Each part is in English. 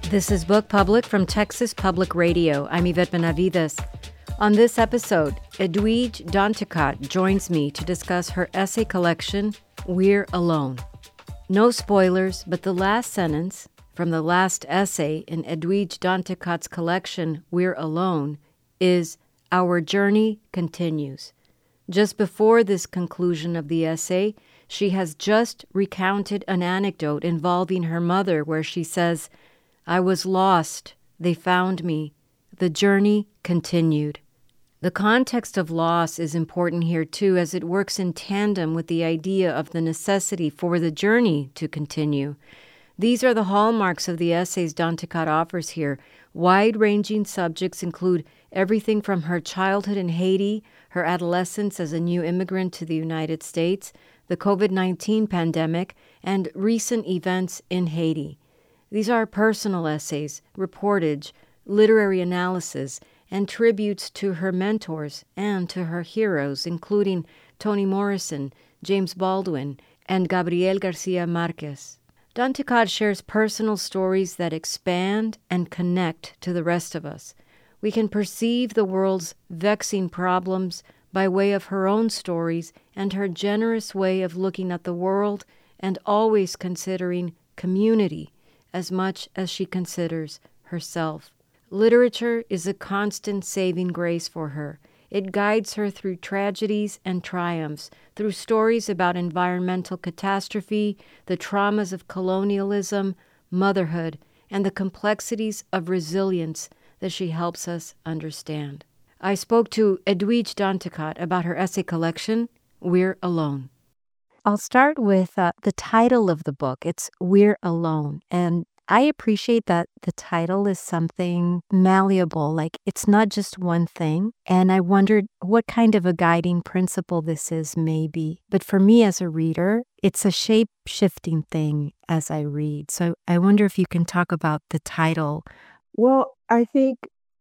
This is Book Public from Texas Public Radio. I'm Yvette Benavides. On this episode, Edwidge Danticat joins me to discuss her essay collection, We're Alone. No spoilers, but the last sentence from the last essay in Edwidge Danticat's collection, We're Alone, is, "Our journey continues." Just before this conclusion of the essay, she has just recounted an anecdote involving her mother where she says, "I was lost. They found me. The journey continued." The context of loss is important here too, as it works in tandem with the idea of the necessity for the journey to continue. These are the hallmarks of the essays Danticat offers here. Wide-ranging subjects include everything from her childhood in Haiti, her adolescence as a new immigrant to the United States, the COVID-19 pandemic, and recent events in Haiti. These are personal essays, reportage, literary analysis, and tributes to her mentors and to her heroes, including Toni Morrison, James Baldwin, and Gabriel Garcia Marquez. Danticat shares personal stories that expand and connect to the rest of us. We can perceive the world's vexing problems by way of her own stories and her generous way of looking at the world and always considering community as much as she considers herself. Literature is a constant saving grace for her. It guides her through tragedies and triumphs, through stories about environmental catastrophe, the traumas of colonialism, motherhood, and the complexities of resilience that she helps us understand. I spoke to Edwidge Danticat about her essay collection, We're Alone. I'll start with the title of the book. It's We're Alone. And I appreciate that the title is something malleable, like it's not just one thing. And I wondered what kind of a guiding principle this is, maybe. But for me as a reader, it's a shape-shifting thing as I read. So I wonder if you can talk about the title. Well, I think,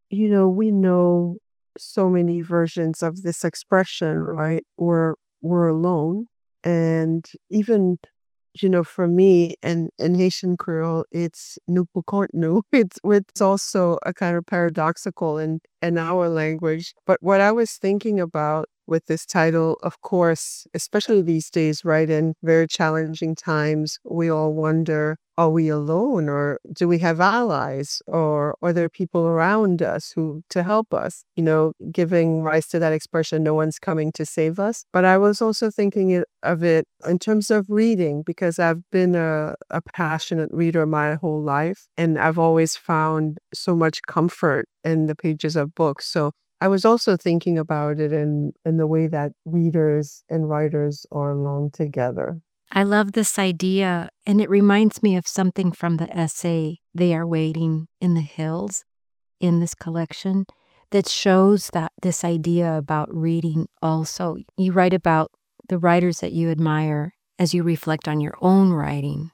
we know so many versions of this expression, right? We're alone. And even, for me and in Haitian Creole, it's nous pour compte nous. It's also a kind of paradoxical in our language. But what I was thinking about with this title, of course, especially these days, right, in very challenging times, we all wonder, are we alone, or do we have allies, or are there people around us to help us, giving rise to that expression, no one's coming to save us. But I was also thinking of it in terms of reading, because I've been a passionate reader my whole life, and I've always found so much comfort in the pages of books. So I was also thinking about it in the way that readers and writers are alone together. I love this idea, and it reminds me of something from the essay, They Are Waiting in the Hills, in this collection, that shows that this idea about reading also. You write about the writers that you admire as you reflect on your own writing.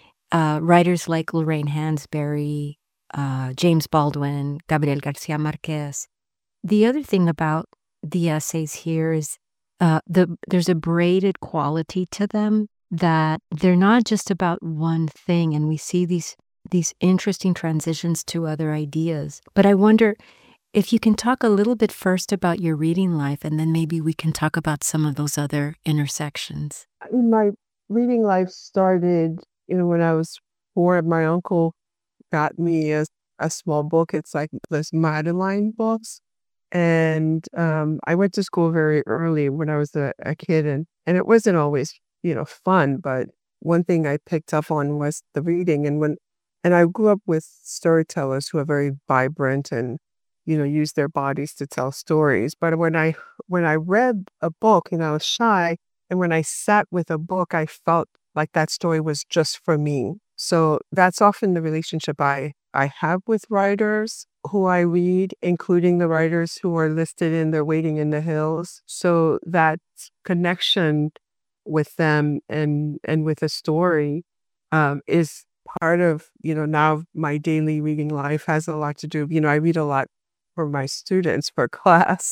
Writers like Lorraine Hansberry, James Baldwin, Gabriel Garcia Marquez. The other thing about the essays here is there's a braided quality to them, that they're not just about one thing, and we see these interesting transitions to other ideas. But I wonder if you can talk a little bit first about your reading life, and then maybe we can talk about some of those other intersections. My reading life started, when I was 4. My uncle got me a small book. It's like this Madeline books. And I went to school very early when I was a kid, and it wasn't always, fun. But one thing I picked up on was the reading. And I grew up with storytellers who are very vibrant and, use their bodies to tell stories. But when I read a book, I was shy. And when I sat with a book, I felt like that story was just for me. So that's often the relationship I have with writers who I read, including the writers who are listed in They're Waiting in the Hills. So that connection with them and with a story is part of, now my daily reading life has a lot to do. I read a lot for my students for class.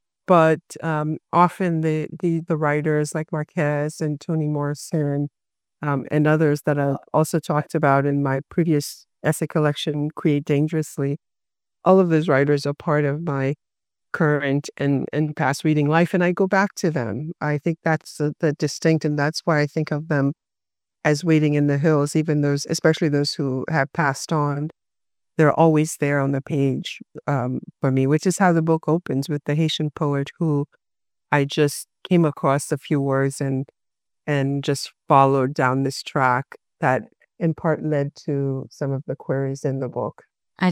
But often the writers like Marquez and Toni Morrison and others that I've also talked about in my previous essay collection, Create Dangerously. All of those writers are part of my current and past reading life, and I go back to them. I think that's the distinct, and that's why I think of them as waiting in the hills, even those, especially those who have passed on. They're always there on the page for me, which is how the book opens with the Haitian poet who I just came across a few words and just followed down this track that in part led to some of the queries in the book.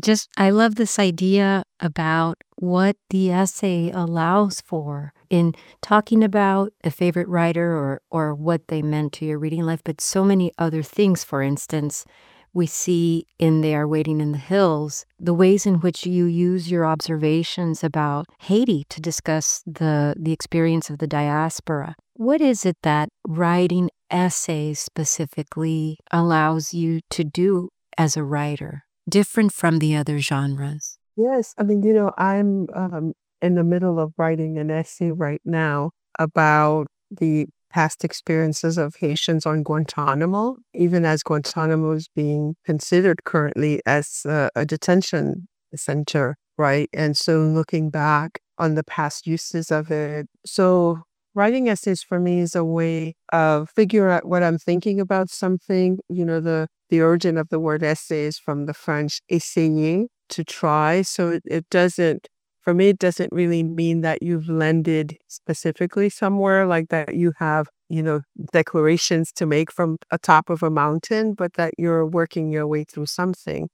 I love this idea about what the essay allows for in talking about a favorite writer or what they meant to your reading life, but so many other things. For instance, we see in there, Waiting in the Hills, the ways in which you use your observations about Haiti to discuss the experience of the diaspora. What is it that writing essays specifically allows you to do as a writer, different from the other genres? Yes, I mean, I'm in the middle of writing an essay right now about the past experiences of Haitians on Guantanamo, even as Guantanamo is being considered currently as a detention center, right? And so looking back on the past uses of it. So writing essays for me is a way of figuring out what I'm thinking about something. The origin of the word essay is from the French essayer, to try. So it doesn't, for me, it doesn't really mean that you've landed specifically somewhere, like that you have, declarations to make from a top of a mountain, but that you're working your way through something.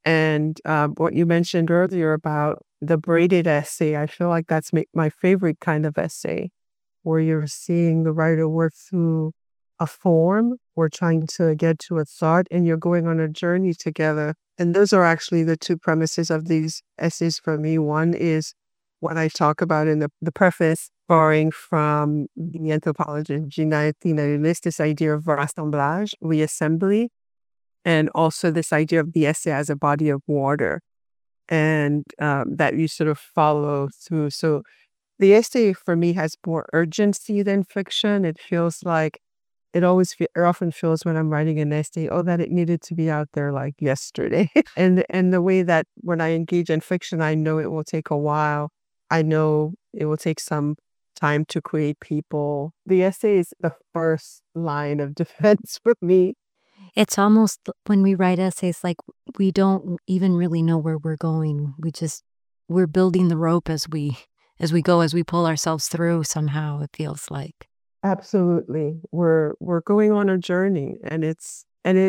And what you mentioned earlier about the braided essay, I feel like that's my favorite kind of essay, where you're seeing the writer work through a form or trying to get to a thought, and you're going on a journey together. And those are actually the two premises of these essays for me. One is what I talk about in the preface, borrowing from the anthropologist Gina Tinarilis, this idea of rassemblage, reassembly, and also this idea of the essay as a body of water, and that you sort of follow through. So the essay for me has more urgency than fiction. It feels like it often feels when I'm writing an essay, that it needed to be out there like yesterday. and the way that when I engage in fiction, I know it will take a while. I know it will take some time to create people. The essay is the first line of defense for me. It's almost, when we write essays, like we don't even really know where we're going. We're building the rope as we go, as we pull ourselves through somehow, it feels like. Absolutely. We're going on a journey, and it's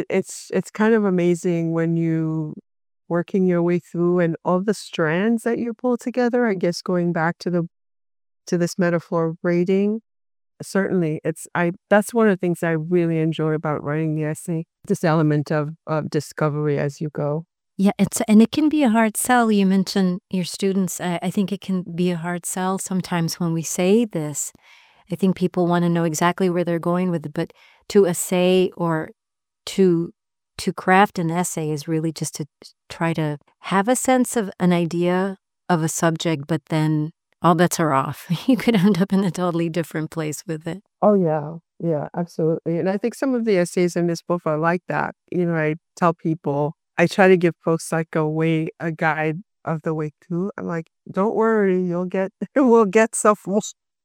kind of amazing when you working your way through and all the strands that you pull together. I guess going back to this metaphor of braiding, certainly that's one of the things I really enjoy about writing the essay. This element of discovery as you go. Yeah, it can be a hard sell. You mentioned your students. I think it can be a hard sell sometimes when we say this. I think people want to know exactly where they're going with it, but to essay or to craft an essay is really just to try to have a sense of an idea of a subject, but then all bets are off. You could end up in a totally different place with it. Oh, yeah. Yeah, absolutely. And I think some of the essays in this book are like that. I tell people, I try to give folks like a guide of the way through. I'm like, don't worry, we'll get somewhere.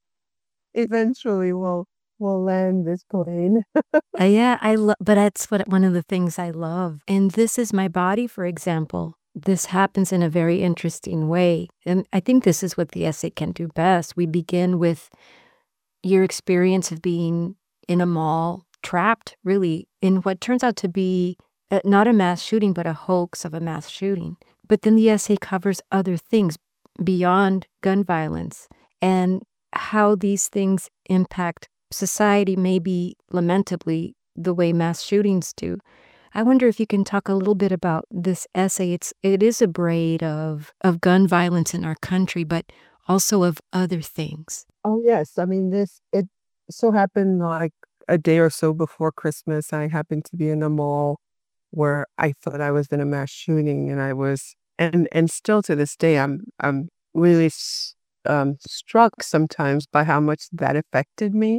Eventually we'll land this plane. Yeah, but that's one of the things I love. And This Is My Body, for example. This happens in a very interesting way. And I think this is what the essay can do best. We begin with your experience of being in a mall, trapped really in what turns out to be not a mass shooting, but a hoax of a mass shooting. But then the essay covers other things beyond gun violence and how these things impact society, maybe lamentably the way mass shootings do. I wonder if you can talk a little bit about this essay. It is a braid of gun violence in our country, but also of other things. Oh, yes. I mean, it so happened like a day or so before Christmas. I happened to be in a mall where I thought I was in a mass shooting, and I was, and still to this day, I'm really struck sometimes by how much that affected me.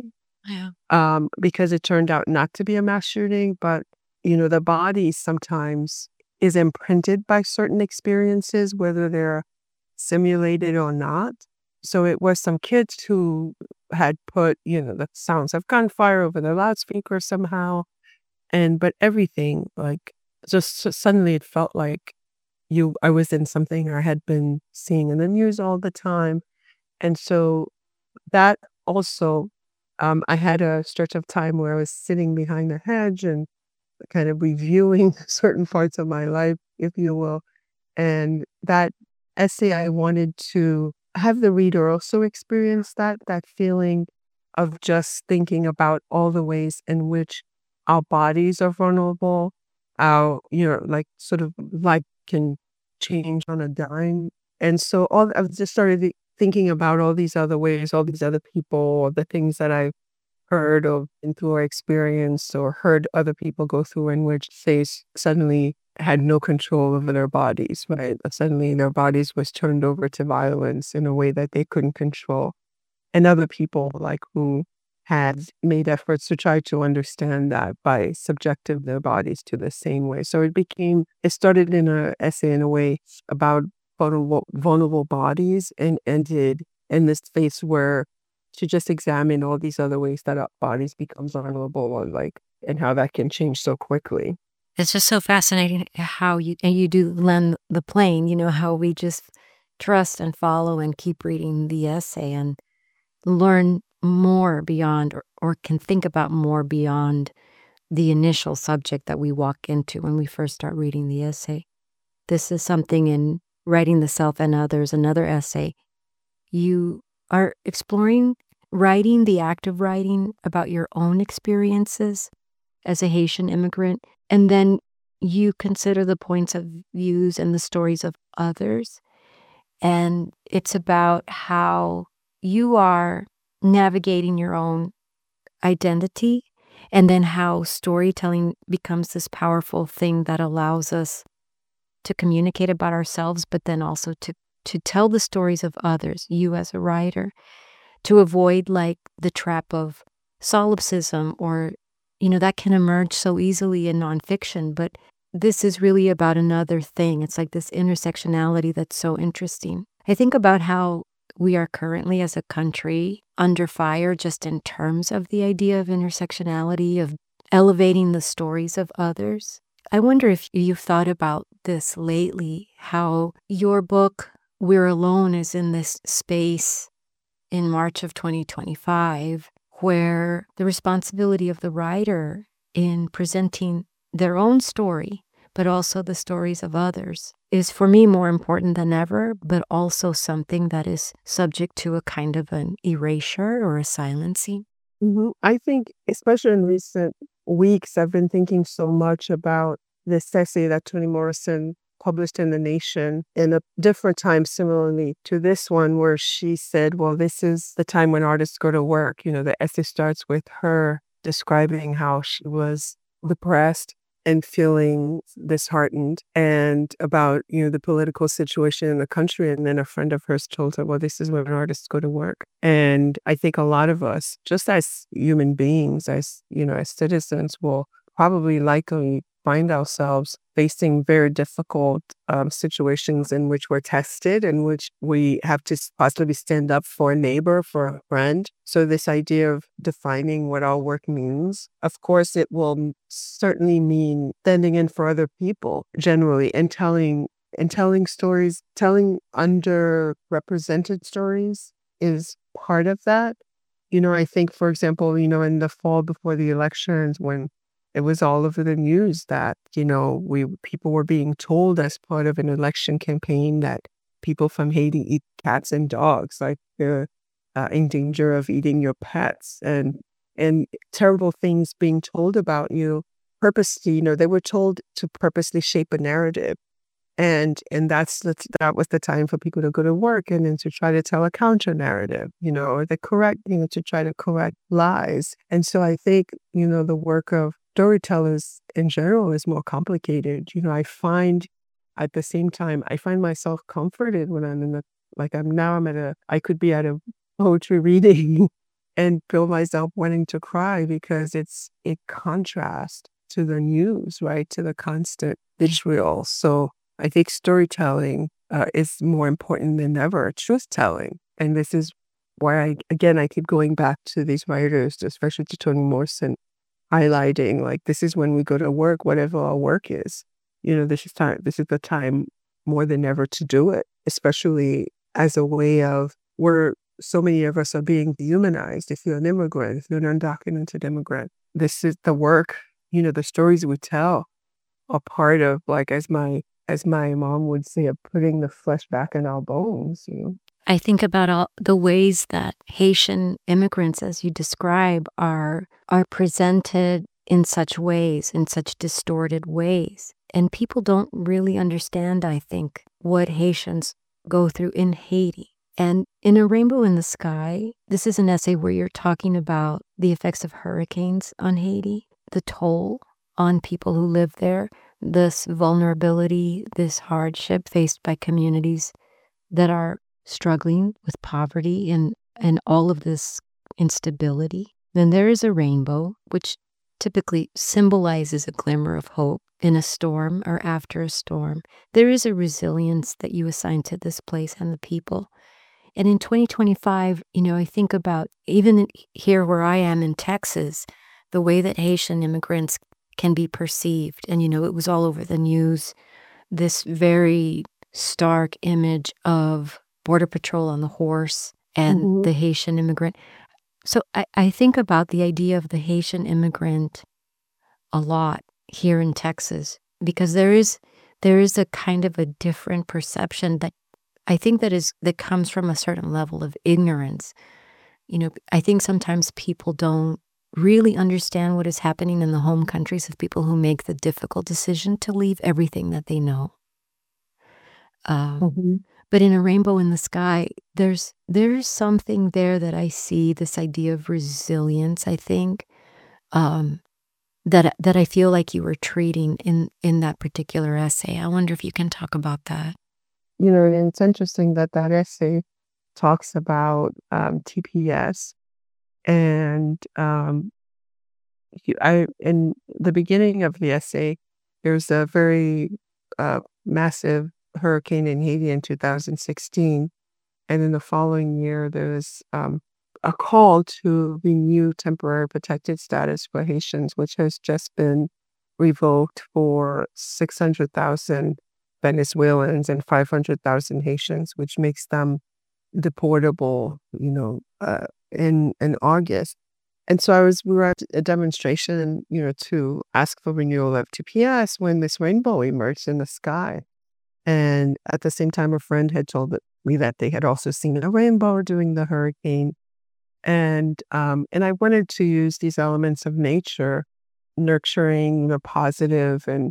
Yeah. because it turned out not to be a mass shooting, but the body sometimes is imprinted by certain experiences, whether they're simulated or not. So it was some kids who had put, the sounds of gunfire over the loudspeaker somehow. But everything, like, just suddenly it felt like I was in something I had been seeing in the news all the time. And so that also, I had a stretch of time where I was sitting behind a hedge and kind of reviewing certain parts of my life, if you will. And that essay, I wanted to have the reader also experience that feeling of just thinking about all the ways in which our bodies are vulnerable, our, like, sort of life can change on a dime. And so I just started thinking about all these other ways, all these other people, all the things that I've heard of been through or experienced or heard other people go through, in which they suddenly had no control over their bodies, right? Suddenly their bodies was turned over to violence in a way that they couldn't control. And other people, like, who had made efforts to try to understand that by subjecting their bodies to the same way. So it started in an essay in a way about vulnerable bodies, and ended in this space where to just examine all these other ways that our bodies become vulnerable, or like, and how that can change so quickly. It's just so fascinating how you do lend the plane, how we just trust and follow and keep reading the essay and learn more beyond, or can think about more beyond the initial subject that we walk into when we first start reading the essay. This is something in Writing the Self and Others, another essay. You are exploring writing, the act of writing about your own experiences as a Haitian immigrant, and then you consider the points of views and the stories of others. And it's about how you are navigating your own identity, and then how storytelling becomes this powerful thing that allows us to communicate about ourselves, but then also to tell the stories of others, you as a writer, to avoid like the trap of solipsism, or, that can emerge so easily in nonfiction. But this is really about another thing. It's like this intersectionality that's so interesting. I think about how we are currently as a country under fire just in terms of the idea of intersectionality, of elevating the stories of others. I wonder if you've thought about this lately, how your book, We're Alone, is in this space in March of 2025, where the responsibility of the writer in presenting their own story, but also the stories of others, is for me more important than ever, but also something that is subject to a kind of an erasure or a silencing. I think, especially in recent weeks, I've been thinking so much about this essay that Toni Morrison published in The Nation in a different time, similarly to this one, where she said, well, this is the time when artists go to work. The essay starts with her describing how she was depressed and feeling disheartened, and about, the political situation in the country. And then a friend of hers told her, well, this is when artists go to work. And I think a lot of us, just as human beings, as, as citizens, will probably likely find ourselves facing very difficult situations in which we're tested, in which we have to possibly stand up for a neighbor, for a friend. So this idea of defining what our work means, of course, it will certainly mean standing in for other people generally, and telling stories, telling underrepresented stories is part of that. I think, for example, in the fall before the elections, when it was all over the news that, people were being told as part of an election campaign that people from Haiti eat cats and dogs, like they're in danger of eating your pets, and terrible things being told about you purposely. They were told to purposely shape a narrative. And that was the time for people to go to work, and then to try to tell a counter narrative, or the correct, to try to correct lies. And so I think, the work of storytellers in general is more complicated. I find at the same time, I find myself comforted when I'm I could be at a poetry reading and feel myself wanting to cry because it contrasts to the news, right? To the constant visual. So I think storytelling is more important than ever, truth telling. And this is why I keep going back to these writers, especially to Toni Morrison, highlighting like this is when we go to work, whatever our work is. This is the time more than ever to do it, especially as a way of where so many of us are being dehumanized. If you're an immigrant, if you're an undocumented immigrant, this is the work, the stories we tell are part of, like, as my mom would say, of putting the flesh back in our bones. I think about all the ways that Haitian immigrants, as you describe, are presented in such ways, in such distorted ways. And people don't really understand, I think, what Haitians go through in Haiti. And in A Rainbow in the Sky, this is an essay where you're talking about the effects of hurricanes on Haiti, the toll on people who live there, this vulnerability, this hardship faced by communities that are struggling with poverty and all of this instability. Then there is a rainbow, which typically symbolizes a glimmer of hope in a storm or after a storm. There is a resilience that you assign to this place and the people. And in 2025, I think about even here where I am in Texas, the way that Haitian immigrants can be perceived. And, it was all over the news, this very stark image of Border Patrol on the horse and the Haitian immigrant. So I think about the idea of the Haitian immigrant a lot here in Texas, because there is a kind of a different perception that I think that comes from a certain level of ignorance. I think sometimes people don't really understand what is happening in the home countries of people who make the difficult decision to leave everything that they know. But in A Rainbow in the Sky, there's something there that I see, this idea of resilience, I think, that I feel like you were treating in that particular essay. I wonder if you can talk about that. And it's interesting that essay talks about TPS, and in the beginning of the essay, there's a very massive hurricane in Haiti in 2016, and in the following year, there was a call to renew temporary protected status for Haitians, which has just been revoked for 600,000 Venezuelans and 500,000 Haitians, which makes them deportable, in August. And so we were at a demonstration, to ask for renewal of TPS when this rainbow emerged in the sky. And at the same time, a friend had told me that they had also seen a rainbow during the hurricane. And I wanted to use these elements of nature, nurturing, positive, and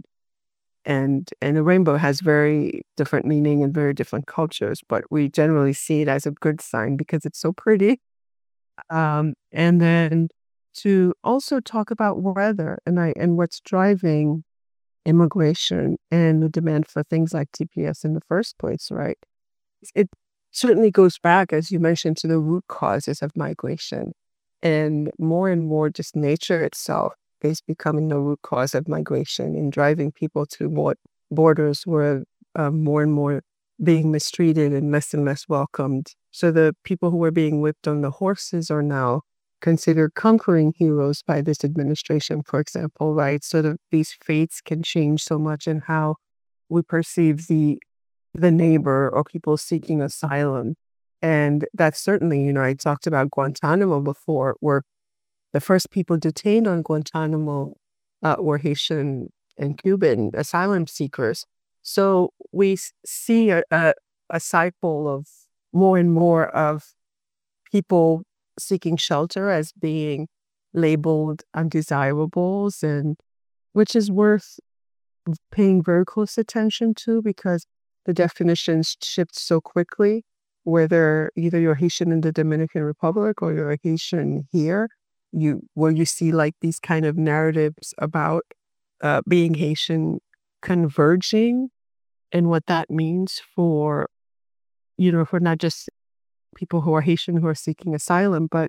a rainbow has very different meaning in very different cultures, but we generally see it as a good sign because it's so pretty. And then to also talk about weather and what's driving immigration and the demand for things like TPS in the first place, right? It certainly goes back, as you mentioned, to the root causes of migration, and more just nature itself is becoming the root cause of migration and driving people to borders where more and more being mistreated and less welcomed. So the people who were being whipped on the horses are now considered conquering heroes by this administration, for example, right? So these fates can change so much in how we perceive the neighbor or people seeking asylum. And that's certainly, I talked about Guantanamo before, where the first people detained on Guantanamo were Haitian and Cuban asylum seekers. So we see a cycle of more and more of people seeking shelter as being labeled undesirables, and which is worth paying very close attention to because the definitions shift so quickly, whether either you're Haitian in the Dominican Republic or you're a Haitian here, where you see like these kind of narratives about being Haitian converging and what that means for not just people who are Haitian who are seeking asylum, but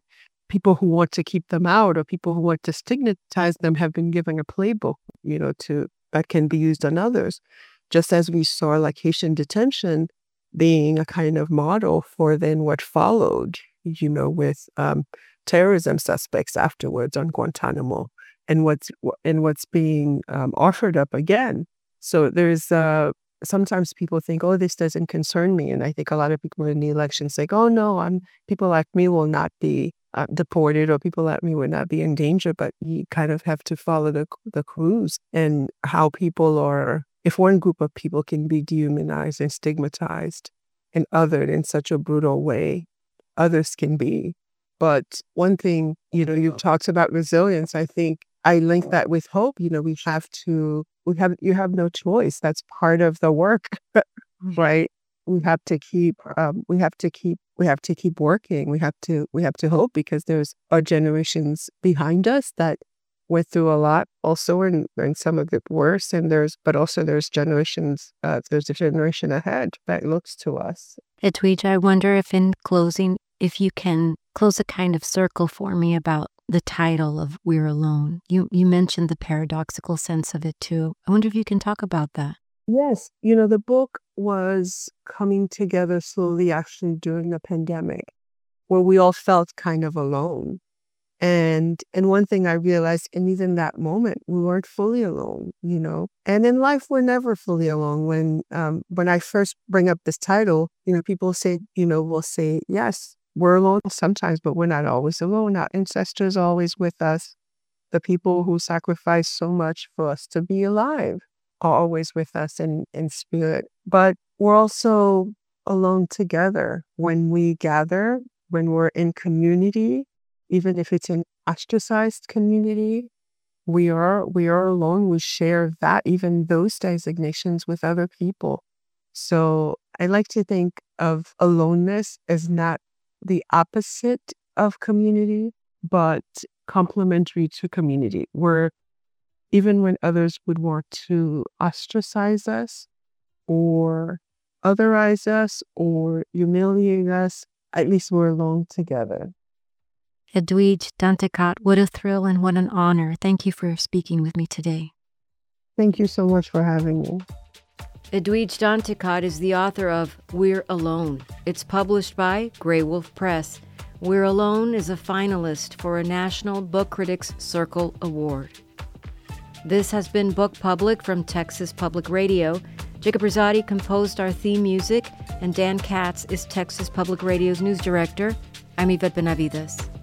people who want to keep them out or people who want to stigmatize them have been given a playbook, that can be used on others. Just as we saw like Haitian detention being a kind of model for then what followed, with terrorism suspects afterwards on Guantanamo, and what's being offered up again. So there's sometimes people think, oh, this doesn't concern me, and I think a lot of people in the election say, oh no, people like me will not be deported, or people like me would not be in danger. But you kind of have to follow the clues and how people are. If one group of people can be dehumanized and stigmatized and othered in such a brutal way, others can be. But one thing, you've talked about resilience. I think I link that with hope. You have no choice. That's part of the work, right? We have to keep working. We have to hope, because there's our generations behind us that went through a lot also, and some of it worse. And there's generations, there's a generation ahead that looks to us. Edwidge, I wonder if in closing, if you can close a kind of circle for me about the title of We're Alone. You mentioned the paradoxical sense of it too. I wonder if you can talk about that. Yes. The book was coming together slowly actually during the pandemic, where we all felt kind of alone. And one thing I realized, and even that moment, we weren't fully alone, And in life, we're never fully alone. When I first bring up this title, people say, will say, yes, we're alone sometimes, but we're not always alone. Our ancestors are always with us. The people who sacrificed so much for us to be alive are always with us in spirit. But we're also alone together when we gather, when we're in community. Even if it's an ostracized community, we are alone. We share even those designations with other people. So I like to think of aloneness as not the opposite of community, but complementary to community, where even when others would want to ostracize us or otherize us or humiliate us, at least we're alone together. Edwidge Danticat, what a thrill and what an honor. Thank you for speaking with me today. Thank you so much for having me. Edwidge Danticat is the author of We're Alone. It's published by Grey Wolf Press. We're Alone is a finalist for a National Book Critics Circle Award. This has been Book Public from Texas Public Radio. Jacob Rosati composed our theme music, and Dan Katz is Texas Public Radio's news director. I'm Yvette Benavides.